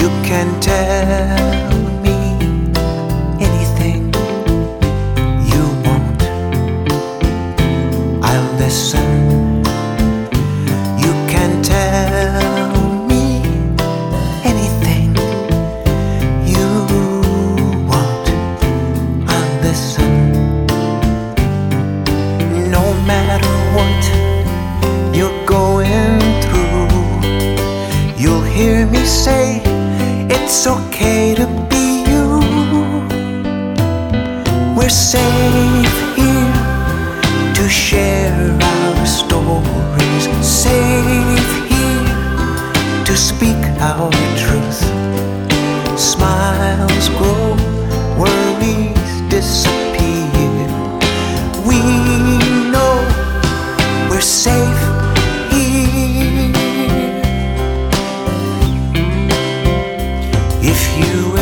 You can tell me anything you want. I'll listen. You can tell me anything you want. I'll listen. No matter what you're going through, you'll hear me say it's okay to be you. We're safe here to share our stories, safe here to speak our truth. Smiles grow, worries disappear. We know we're safe here. If you